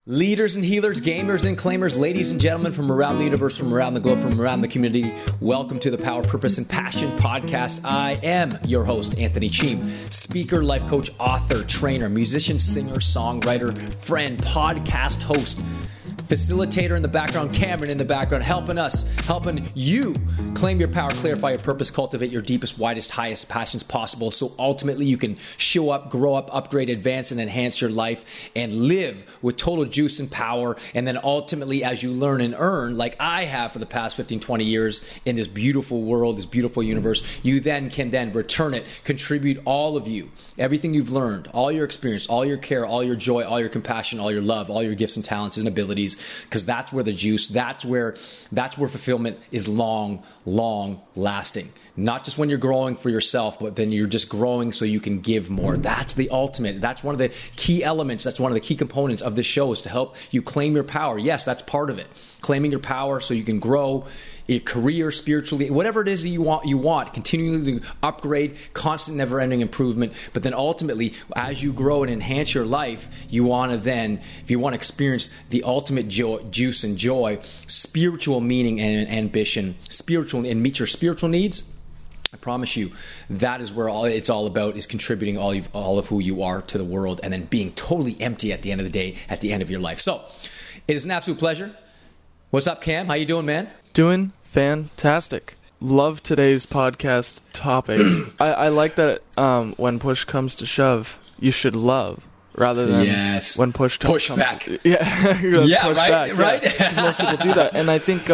Leaders and healers, gamers and claimers, ladies and gentlemen from around the universe, from around the globe, from around the community, welcome to the Power, Purpose, and Passion podcast. I am your host, Anthony Cheam, speaker, life coach, author, trainer, musician, singer, songwriter, friend, podcast host, facilitator in the background, Cameron in the background, helping you claim your power, clarify your purpose, cultivate your deepest, widest, highest passions possible, so ultimately you can show up, grow up, upgrade, advance, and enhance your life and live with total juice and power. And then ultimately, as you learn and earn, like I have for the past 15, 20 years in this beautiful world, this beautiful universe, you then can return it, contribute all of you, everything you've learned, all your experience, all your care, all your joy, all your compassion, all your love, all your gifts and talents and abilities, because that's where the juice, that's where fulfillment is long lasting. Not just when you're growing for yourself, but then you're just growing so you can give more. That's the ultimate. That's one of the key elements. That's one of the key components of this show, is to help you claim your power. Yes, that's part of it. Claiming your power so you can grow your career, spiritually, whatever it is that you want, continually to upgrade, constant, never-ending improvement. But then ultimately, as you grow and enhance your life, you want to then, if you want to experience the ultimate juice and joy, spiritual meaning and ambition, spiritual, and meet your spiritual needs, I promise you, that is where it's all about, is contributing all of who you are to the world, and then being totally empty at the end of the day, at the end of your life. So, it is an absolute pleasure. What's up, Cam? How you doing, man? Doing fantastic. Love today's podcast topic. I like that when push comes to shove, you should love, rather than when push comes back. To, yeah, yeah, push right, back. right. Yeah, most people do that, and I think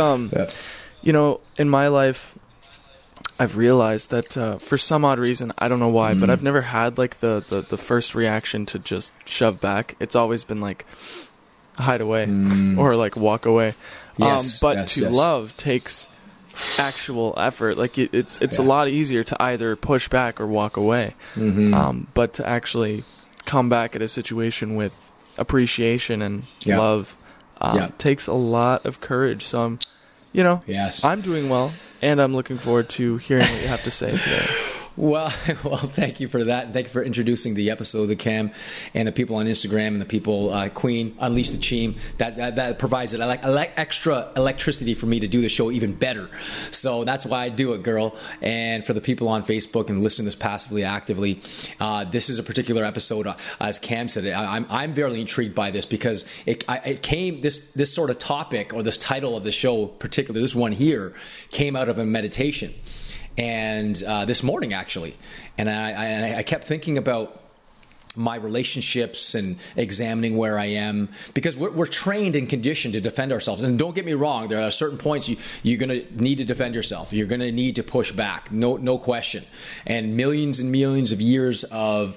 in my life, I've realized that for some odd reason, I don't know why, but I've never had like the first reaction to just shove back. It's always been like hide away or like walk away. But love takes actual effort. Like it's a lot easier to either push back or walk away. But to actually come back at a situation with appreciation and love takes a lot of courage. So I'm doing well, and I'm looking forward to hearing what you have to say today. Well, thank you for that. Thank you for introducing the episode, the Cam, and the people on Instagram, and the people, Queen, Unleash the Cheam. That provides extra electricity for me to do the show even better. So that's why I do it, girl. And for the people on Facebook and listening to this passively, actively, this is a particular episode, as Cam said. I'm very intrigued by this, because it came, this sort of topic, or this title of the show, particularly this one here, came out of a meditation. And this morning, actually, and I kept thinking about my relationships and examining where I am, because we're trained and conditioned to defend ourselves. And don't get me wrong, there are certain points you're going to need to defend yourself. You're going to need to push back, no question. And millions of years of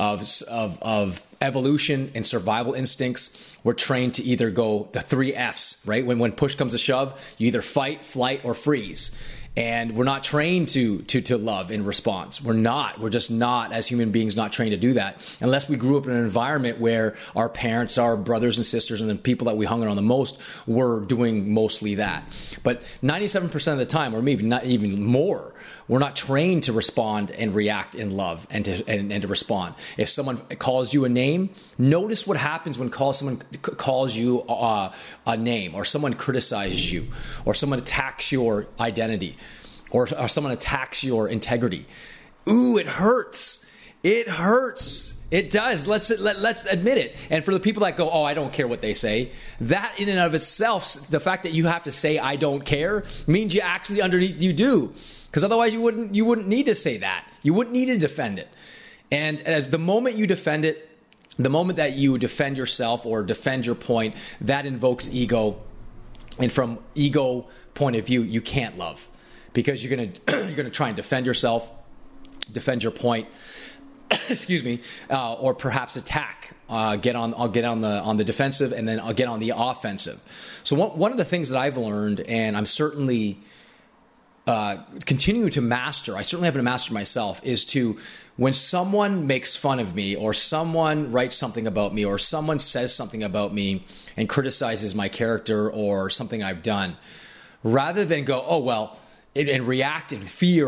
evolution and survival instincts, we're trained to either go the 3 Fs, right? When push comes to shove, you either fight, flight, or freeze. And we're not trained to love in response. We're just not, as human beings, not trained to do that, unless we grew up in an environment where our parents, our brothers and sisters, and the people that we hung around the most were doing mostly that. But 97% of the time, or maybe not even more, we're not trained to respond and react in love and to respond. If someone calls you a name, notice what happens when someone calls you a name, or someone criticizes you, or someone attacks your identity, or someone attacks your integrity. Ooh, it hurts. It hurts. It does. Let's admit it. And for the people that go, oh, I don't care what they say, that in and of itself, the fact that you have to say I don't care, means you actually underneath you do. Because otherwise you wouldn't need to say that. You wouldn't need to defend it. And as the moment you defend it, the moment that you defend yourself or defend your point, that invokes ego. And from ego point of view, you can't love, because you're gonna try and defend yourself, defend your point, excuse me, or perhaps attack, get on the defensive, and then I'll get on the offensive. So one of the things that I've learned, and I'm certainly continuing to master, I certainly haven't mastered myself, is to, when someone makes fun of me, or someone writes something about me, or someone says something about me and criticizes my character or something I've done, rather than go, oh, well, and react in fear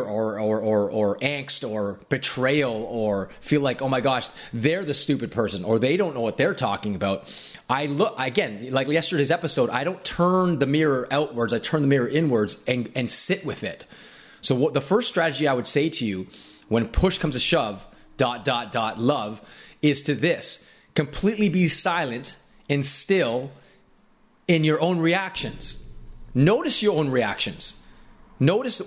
or angst or betrayal or feel like, oh my gosh, they're the stupid person or they don't know what they're talking about. I look, again, like yesterday's episode, I don't turn the mirror outwards. I turn the mirror inwards and sit with it. So what the first strategy I would say to you when push comes to shove, ... love, is to this: completely be silent and still in your own reactions. Notice your own reactions. Notice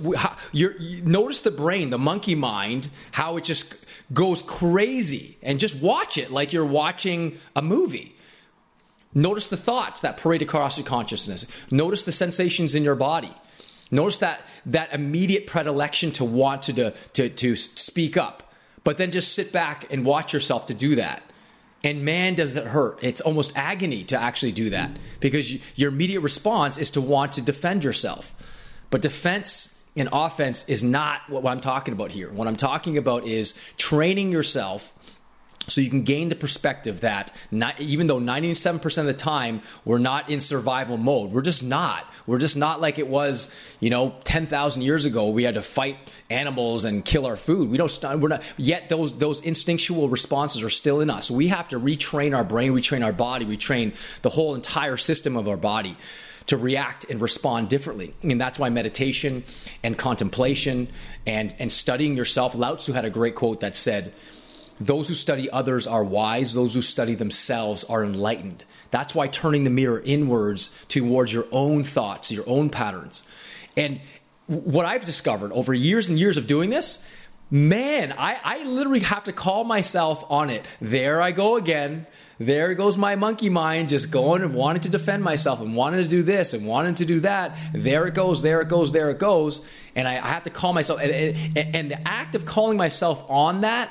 notice the brain, the monkey mind, how it just goes crazy, and just watch it like you're watching a movie. Notice the thoughts that parade across your consciousness. Notice the sensations in your body. Notice that immediate predilection to want to speak up, but then just sit back and watch yourself to do that. And man, does it hurt. It's almost agony to actually do that, because your immediate response is to want to defend yourself. But defense and offense is not what I'm talking about here. What I'm talking about is training yourself so you can gain the perspective that even though 97% of the time we're not in survival mode, we're just not. We're just not like it was, 10,000 years ago. We had to fight animals and kill our food. We're not yet. Those instinctual responses are still in us. We have to retrain our brain, retrain our body, retrain the whole entire system of our body to react and respond differently. And that's why meditation and contemplation and studying yourself. Lao Tzu had a great quote that said, "Those who study others are wise. Those who study themselves are enlightened." That's why turning the mirror inwards towards your own thoughts, your own patterns. And what I've discovered over years and years of doing this, man, I literally have to call myself on it. There I go again. There goes my monkey mind, just going and wanting to defend myself and wanting to do this and wanting to do that. There it goes, there it goes, there it goes. And I have to call myself. And the act of calling myself on that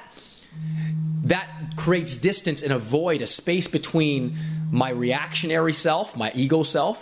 creates distance and a void, a space between my reactionary self, my ego self,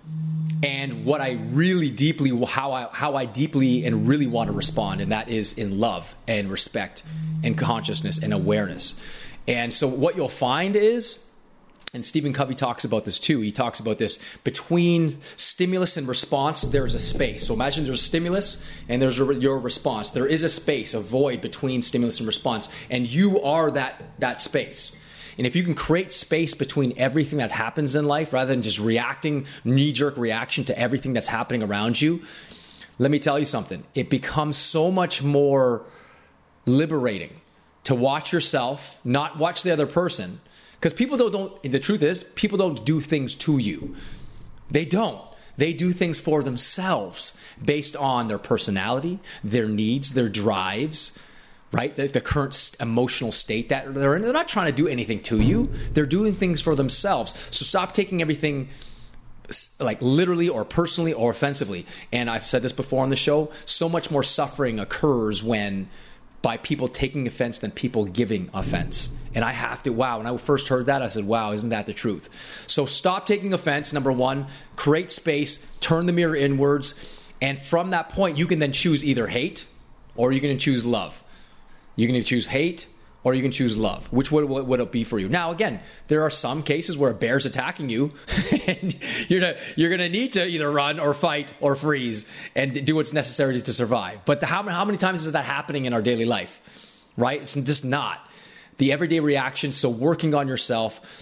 and what I really deeply, how I deeply and really want to respond. And that is in love and respect and consciousness and awareness. And so what you'll find is, and Stephen Covey talks about this too, he talks about this, between stimulus and response, there is a space. So imagine there's a stimulus and there's your response. There is a space, a void between stimulus and response, and you are that space. And if you can create space between everything that happens in life, rather than just reacting, knee-jerk reaction to everything that's happening around you, let me tell you something. It becomes so much more liberating to watch yourself, not watch the other person. Because people don't, the truth is, people don't do things to you. They don't. They do things for themselves based on their personality, their needs, their drives, right? The current emotional state that they're in. They're not trying to do anything to you. They're doing things for themselves. So stop taking everything like literally or personally or offensively. And I've said this before on the show, so much more suffering occurs by people taking offense than people giving offense. And I have to, when I first heard that, I said, wow, isn't that the truth? So stop taking offense, number one, create space, turn the mirror inwards, and from that point, you can then choose either hate or you can choose love. You can either choose hate or you can choose love. Which would it be for you? Now, again, there are some cases where a bear's attacking you and you're going to need to either run or fight or freeze and do what's necessary to survive. But how many times is that happening in our daily life, right? It's just not. The everyday reaction, so working on yourself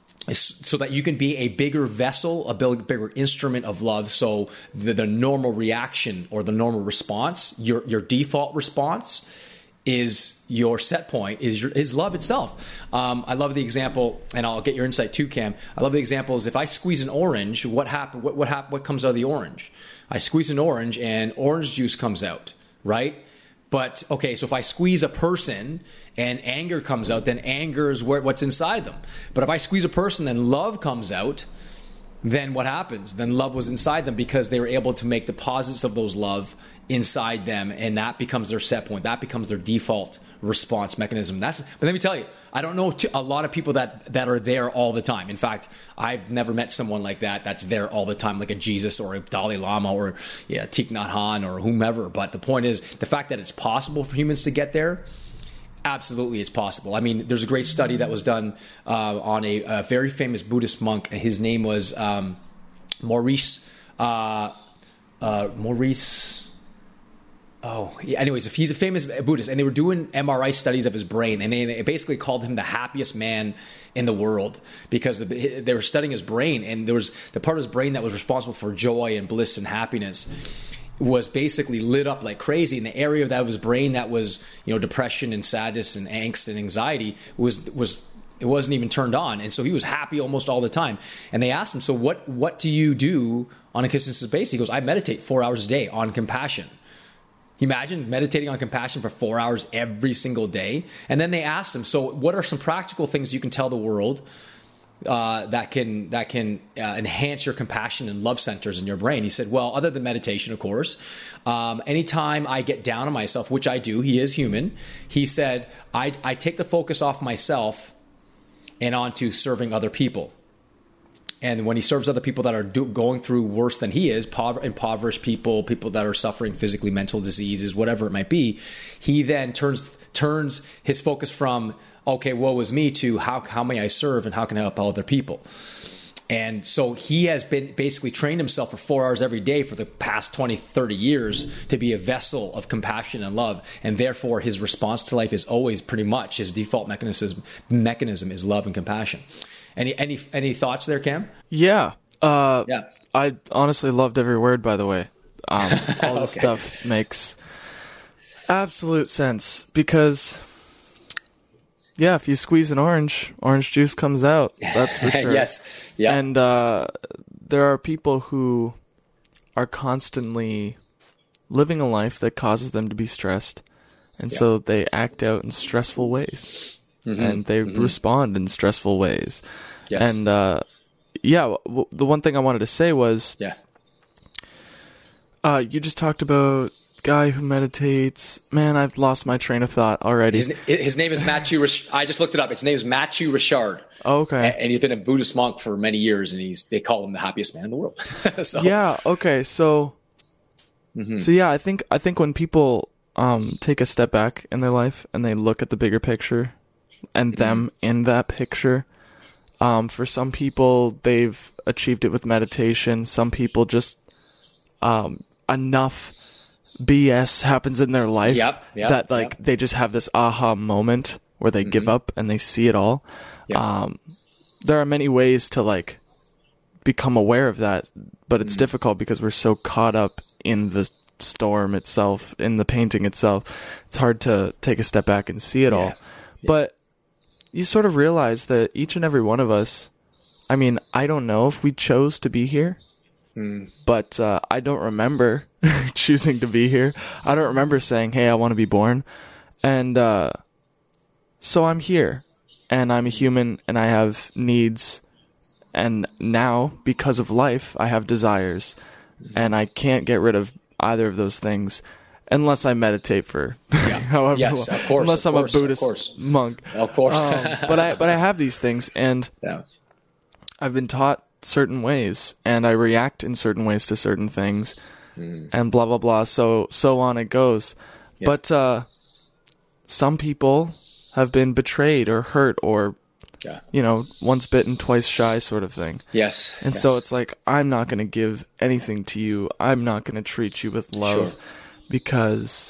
so that you can be a bigger vessel, a bigger instrument of love. So the normal reaction or the normal response, your default response, is your set point, is love itself. I love the example, and I'll get your insight too, Cam. I love the example is if I squeeze an orange, what comes out of the orange? I squeeze an orange and orange juice comes out, right? But okay, so if I squeeze a person and anger comes out, then anger is what's inside them. But if I squeeze a person and love comes out, then what happens? Then love was inside them because they were able to make deposits of those love inside them, and that becomes their set point. That becomes their default response mechanism. But let me tell you, I don't know a lot of people that are there all the time. In fact, I've never met someone like that's there all the time, like a Jesus or a Dalai Lama or Thich Nhat Hanh or whomever. But the point is, the fact that it's possible for humans to get there, absolutely it's possible. I mean, there's a great study that was done on a very famous Buddhist monk. His name was Maurice. Oh, yeah. Anyways, if he's a famous Buddhist, and they were doing MRI studies of his brain, and they basically called him the happiest man in the world because they were studying his brain, and there was the part of his brain that was responsible for joy and bliss and happiness was basically lit up like crazy, and the area of that of his brain that was, depression and sadness and angst and anxiety was it wasn't even turned on, and so he was happy almost all the time. And they asked him, "So what do you do on a consistent basis?" He goes, "I meditate 4 hours a day on compassion." You imagine meditating on compassion for 4 hours every single day? And then they asked him, "So what are some practical things you can tell the world that can enhance your compassion and love centers in your brain?" He said, "Well, other than meditation, of course, anytime I get down on myself, which I do, he is human," he said, I take the focus off myself and onto serving other people. And when he serves other people that are going through worse than he is, impoverished people that are suffering physically, mental diseases, whatever it might be, he then turns his focus from, okay, woe is me, to how may I serve and how can I help other people? And so he has been basically trained himself for 4 hours every day for the past 20, 30 years to be a vessel of compassion and love. And therefore, his response to life is always pretty much his default mechanism is love and compassion. Any thoughts there, Cam? Yeah. I honestly loved every word, by the way. All the stuff makes absolute sense because, yeah, if you squeeze an orange juice comes out. That's for sure. Yes. Yeah. And there are people who are constantly living a life that causes them to be stressed. And so they act out in stressful ways. Mm-hmm. And they respond in stressful ways. Yes. And the one thing I wanted to say was, you just talked about guy who meditates. Man, I've lost my train of thought already. His name is Mathieu. I just looked it up. His name is Mathieu Ricard. Oh, okay. And he's been a Buddhist monk for many years, and they call him the happiest man in the world. So. Yeah. Okay. So yeah, I think when people take a step back in their life and they look at the bigger picture and them in that picture. For some people, they've achieved it with meditation. Some people just enough BS happens in their life that they just have this aha moment where they give up and they see it all. Yep. There are many ways to become aware of that, but it's difficult because we're so caught up in the storm itself, in the painting itself. It's hard to take a step back and see it all. Yeah. But you sort of realize that each and every one of us, I mean, I don't know if we chose to be here, but I don't remember choosing to be here. I don't remember saying, hey, I want to be born. And so I'm here, and I'm a human, and I have needs. And now, because of life, I have desires, and I can't get rid of either of those things. Unless I meditate for however long. Of course. Unless I'm a Buddhist monk. Of course. But I have these things, and I've been taught certain ways, and I react in certain ways to certain things, and blah, blah, blah. So on it goes. Yeah. But some people have been betrayed or hurt or, once bitten, twice shy sort of thing. Yes. And so it's like, I'm not going to give anything to you. I'm not going to treat you with love. Sure. Because,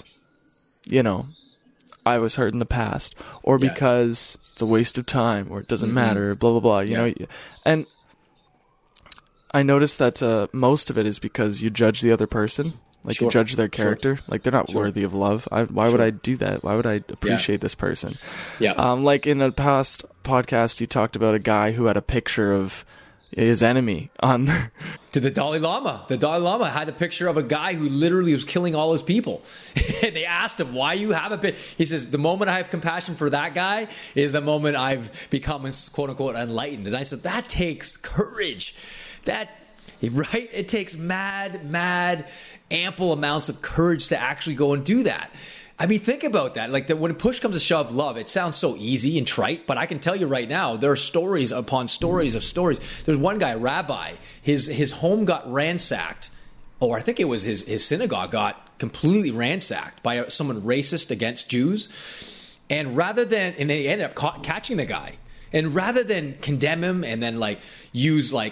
I was hurt in the past, or because it's a waste of time, or it doesn't matter, blah, blah, blah, you know. And I noticed that most of it is because you judge the other person, you judge their character, they're not worthy of love. Why would I do that? Why would I appreciate this person? Yeah. In a past podcast, you talked about a guy who had a picture of his enemy on to the Dalai Lama. The Dalai Lama had a picture of a guy who literally was killing all his people. And they asked him, why you have a picture? He says, the moment I have compassion for that guy is the moment I've become, quote unquote, enlightened. And I said, that takes courage. Right? It takes mad, ample amounts of courage to actually go and do that. I mean, think about that. When push comes to shove, love, it sounds so easy and trite, but I can tell you right now, there are stories upon stories of stories. There's one guy, a rabbi, his home got ransacked, or I think it was his synagogue got completely ransacked by someone racist against Jews. And they ended up catching the guy. And rather than condemn him and then use they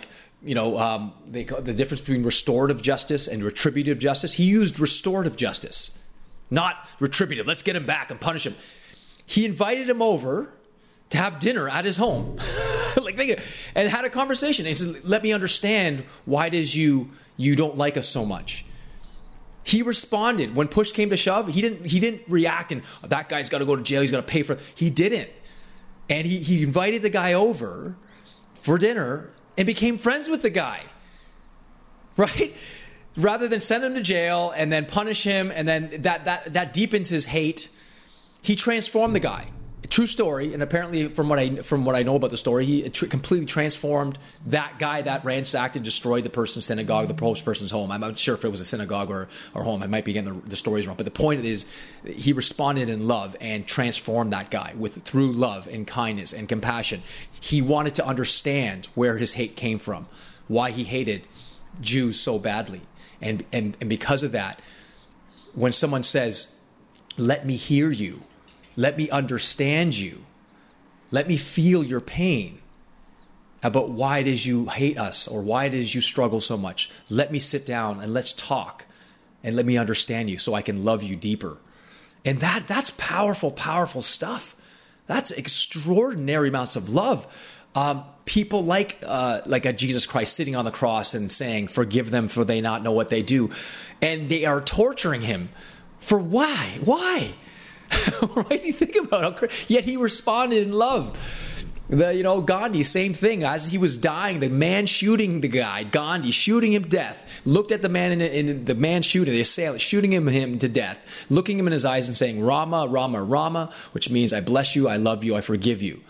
call the difference between restorative justice and retributive justice, he used restorative justice. not retributive. Let's get him back and punish him. He invited him over to have dinner at his home, and had a conversation. And he said, let me understand why it is you don't like us so much. He responded when push came to shove. He didn't react and that guy's got to go to jail. He's got to pay for it. He didn't. And he invited the guy over for dinner and became friends with the guy, right? Rather than send him to jail and then punish him, and then that deepens his hate. He transformed the guy. True story, and apparently from what I know about the story, he completely transformed that guy that ransacked and destroyed the person's synagogue, the post person's home. I'm not sure if it was a synagogue or home. I might be getting the stories wrong. But the point is, he responded in love and transformed that guy through love and kindness and compassion. He wanted to understand where his hate came from, why he hated Jews so badly. And because of that, when someone says, let me hear you, let me understand you, let me feel your pain about why it is you hate us or why it is you struggle so much. Let me sit down and let's talk and let me understand you so I can love you deeper. And that's powerful, powerful stuff. That's extraordinary amounts of love. People like a Jesus Christ sitting on the cross and saying, forgive them for they not know what they do. And they are torturing him for why? Why? Right? You think about how, yet he responded in love. Gandhi, same thing. As he was dying, the man shooting the guy, Gandhi, shooting him to death, looked at the man in the man shooting, the assailant, shooting him to death, looking him in his eyes and saying, Rama, Rama, Rama, which means I bless you, I love you, I forgive you.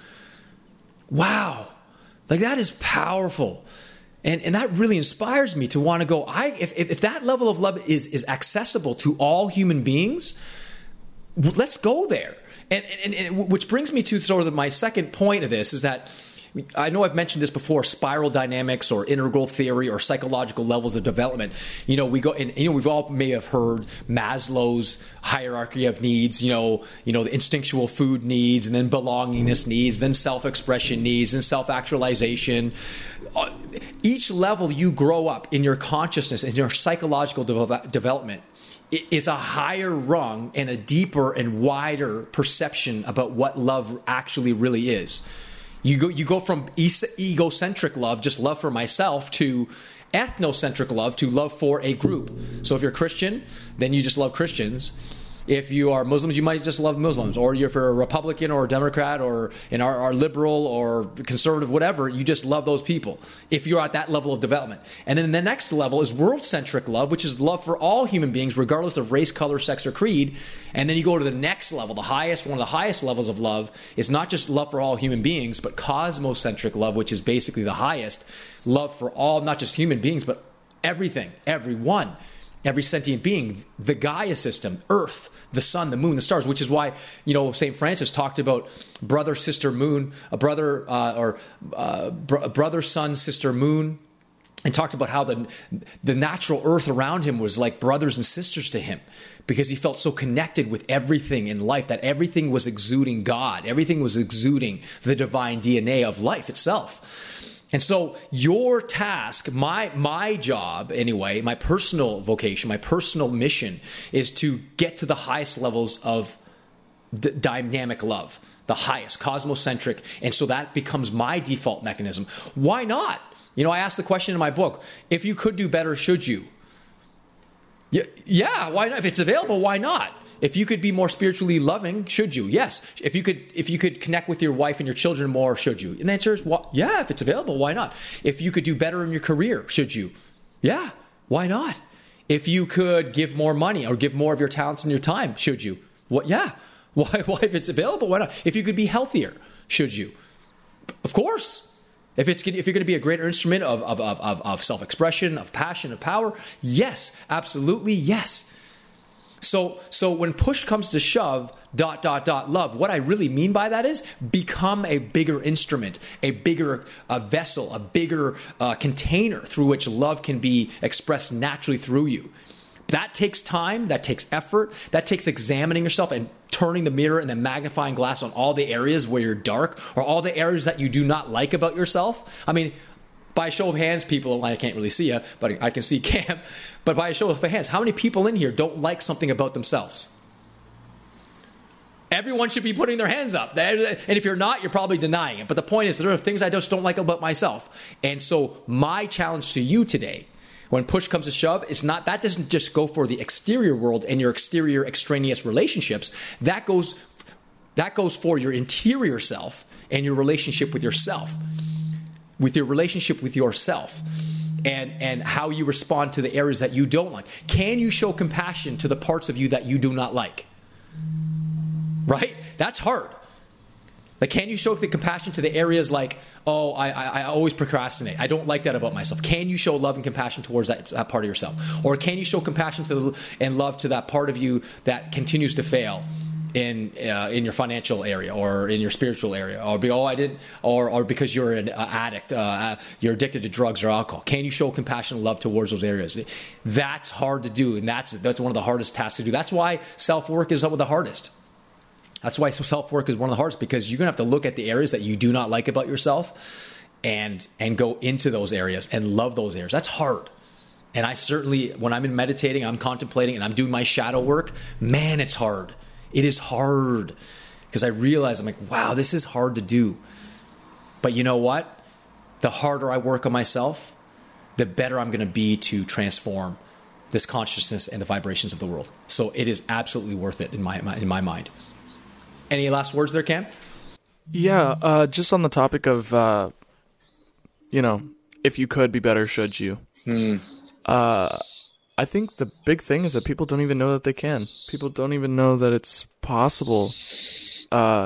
Wow. That is powerful. And that really inspires me to want to go, if that level of love is accessible to all human beings, let's go there. And which brings me to sort of my second point of this is that I know I've mentioned this before, spiral dynamics or integral theory or psychological levels of development. We've all may have heard Maslow's hierarchy of needs, the instinctual food needs, and then belongingness needs, then self-expression needs, and self-actualization. Each level you grow up in your consciousness, in your psychological development, is a higher rung and a deeper and wider perception about what love actually really is. You go from egocentric love, just love for myself, to ethnocentric love, to love for a group. So if you're Christian, then you just love Christians. If you are Muslims, you might just love Muslims. Or if you're a Republican or a Democrat or are liberal or conservative, whatever, you just love those people if you're at that level of development. And then the next level is world-centric love, which is love for all human beings, regardless of race, color, sex, or creed. And then you go to the next level, one of the highest levels of love is not just love for all human beings, but cosmocentric love, which is basically the highest love for all, not just human beings, but everything, everyone. Every sentient being, the Gaia system, Earth, the sun, the moon, the stars, which is why, St. Francis talked about brother, sister, moon, brother, sun, sister, moon, and talked about how the natural earth around him was like brothers and sisters to him because he felt so connected with everything in life, that everything was exuding God. Everything was exuding the divine DNA of life itself. And so your task, my job anyway, my personal vocation, my personal mission is to get to the highest levels of dynamic love, the highest, cosmocentric. And so that becomes my default mechanism. Why not? I asked the question in my book, if you could do better, should you? Yeah, why not? If it's available, why not? If you could be more spiritually loving, should you? Yes. If you could connect with your wife and your children more, should you? And the answer is, yeah, if it's available, why not? If you could do better in your career, should you? Yeah, why not? If you could give more money or give more of your talents and your time, should you? Yeah. Why? If it's available, why not? If you could be healthier, should you? Of course. If you're going to be a greater instrument of self-expression, of passion, of power, yes, absolutely, yes. So when push comes to shove, ... love, what I really mean by that is become a bigger instrument, a bigger vessel, a bigger container through which love can be expressed naturally through you. That takes time, that takes effort, that takes examining yourself and turning the mirror and the magnifying glass on all the areas where you're dark or all the areas that you do not like about yourself. I mean, by a show of hands, people, I can't really see you, but I can see Cam. But by a show of hands, how many people in here don't like something about themselves? Everyone should be putting their hands up. And if you're not, you're probably denying it. But the point is, there are things I just don't like about myself. And so my challenge to you today, when push comes to shove, is not, that doesn't just go for the exterior world and your exterior extraneous relationships. That goes for your interior self and your relationship with yourself. With your relationship with yourself. And how you respond to the areas that you don't like. Can you show compassion to the parts of you that you do not like? Right? That's hard. Like, can you show the compassion to the areas like, oh, I always procrastinate. I don't like that about myself. Can you show love and compassion towards that part of yourself? Or can you show compassion and love to that part of you that continues to fail in your financial area or in your spiritual area, or because you're an addict, you're addicted to drugs or alcohol? Can you show compassion and love towards those areas? That's hard to do, and that's one of the hardest tasks to do. That's why self-work is some of the hardest. That's why self-work is one of the hardest, because you're going to have to look at the areas that you do not like about yourself and go into those areas and love those areas. That's hard. And I certainly, when I'm in meditating, I'm contemplating, and I'm doing my shadow work, man, it's hard. It is hard, because I realize, I'm like, wow, this is hard to do. But you know what? The harder I work on myself, the better I'm going to be to transform this consciousness and the vibrations of the world. So it is absolutely worth it in my mind. Any last words there, Cam? Yeah, just on the topic of, if you could be better, should you? I think the big thing is that people don't even know that they can. People don't even know that it's possible. And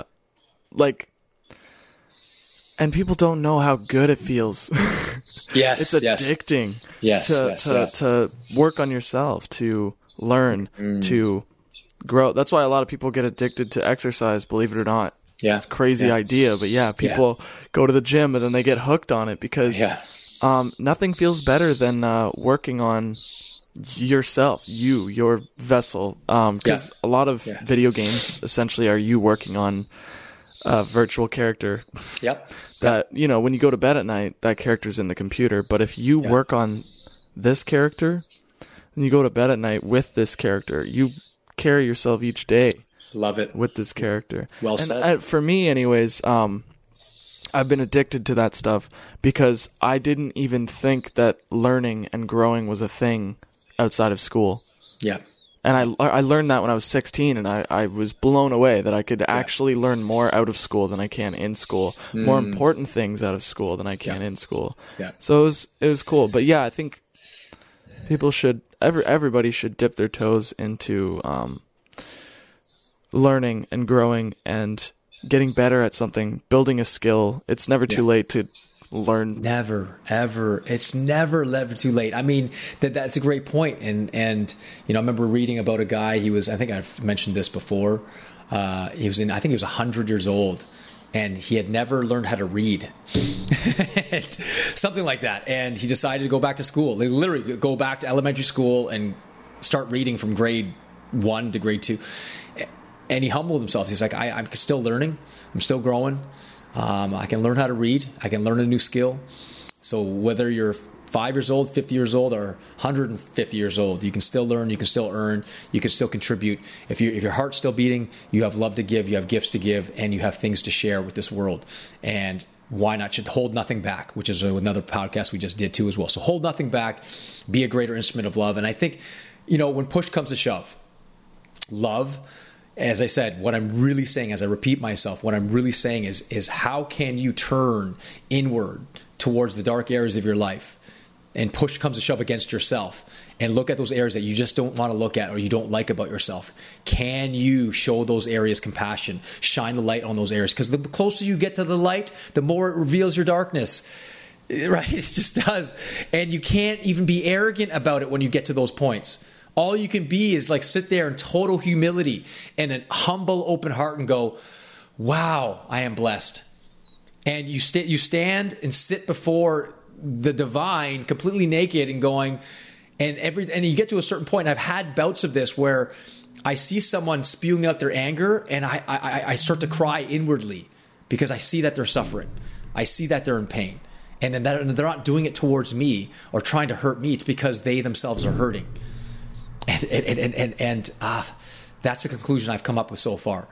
people don't know how good it feels. Yes, it's addicting. To work on yourself, to learn, to grow. That's why a lot of people get addicted to exercise, believe it or not. Yeah. It's a crazy idea, but people go to the gym and then they get hooked on it because nothing feels better than working on yourself, your vessel, because a lot of video games essentially are you working on a virtual character. That when you go to bed at night, that character's in the computer. But if you work on this character, and you go to bed at night with this character, you carry yourself each day. Love it. With this character. Well said. For me, anyways, I've been addicted to that stuff because I didn't even think that learning and growing was a thing outside of school. Yeah. And I learned that when I was 16, and I was blown away that I could actually learn more out of school than I can in school. More important things out of school than I can in school. Yeah. So it was cool. But yeah, I think people should, everybody should dip their toes into learning and growing and getting better at something, building a skill. It's never too late to learn. Never, ever. It's never too late. I mean, that's a great point. And I remember reading about a guy, I think I've mentioned this before. I think he was 100 years old, and he had never learned how to read. Something like that. And he decided to go back to school. They literally go back to elementary school and start reading from grade 1 to grade 2. And he humbled himself. He's like, I'm still learning. I'm still growing. I can learn how to read. I can learn a new skill. So whether you're 5 years old, 50 years old, or 150 years old, you can still learn, you can still earn, you can still contribute. If your heart's still beating, you have love to give, you have gifts to give, and you have things to share with this world. And why not? Should hold nothing back, which is another podcast we just did too as well. So hold nothing back, be a greater instrument of love. And I think, when push comes to shove, love, as I said, what I'm really saying, as I repeat myself, what I'm really saying is how can you turn inward towards the dark areas of your life and push comes to shove against yourself and look at those areas that you just don't want to look at or you don't like about yourself? Can you show those areas compassion, shine the light on those areas? Because the closer you get to the light, the more it reveals your darkness. Right? It just does. And you can't even be arrogant about it when you get to those points. All you can be is like sit there in total humility and an humble, open heart and go, wow, I am blessed. And you stand and sit before the divine completely naked and going, and you get to a certain point. And I've had bouts of this where I see someone spewing out their anger and I start to cry inwardly because I see that they're suffering. I see that they're in pain. And then they're not doing it towards me or trying to hurt me. It's because they themselves are hurting. And that's the conclusion I've come up with so far.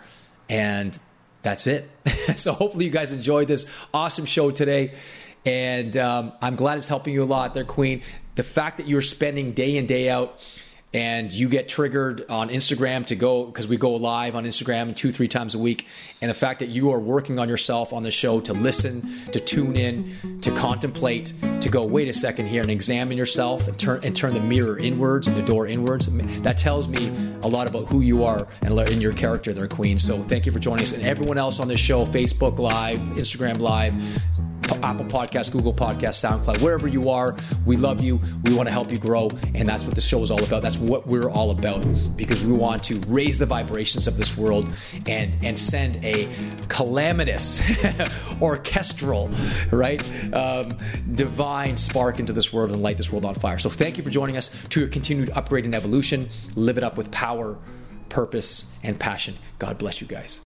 And that's it. So hopefully you guys enjoyed this awesome show today. And I'm glad it's helping you a lot there, Queen. The fact that you're spending day in, day out, and you get triggered on Instagram to go, because we go live on Instagram 2-3 times a week. And the fact that you are working on yourself on the show to listen, to tune in, to contemplate, to go, wait a second here, and examine yourself and turn the mirror inwards and the door inwards. That tells me a lot about who you are and in your character there, Queen. So thank you for joining us. And everyone else on this show, Facebook Live, Instagram Live, Apple Podcasts, Google Podcasts, SoundCloud, wherever you are, we love you. We want to help you grow. And that's what the show is all about. That's what we're all about, because we want to raise the vibrations of this world and send a calamitous, orchestral, right, divine spark into this world and light this world on fire. So thank you for joining us to your continued upgrade and evolution. Live it up with power, purpose, and passion. God bless you guys.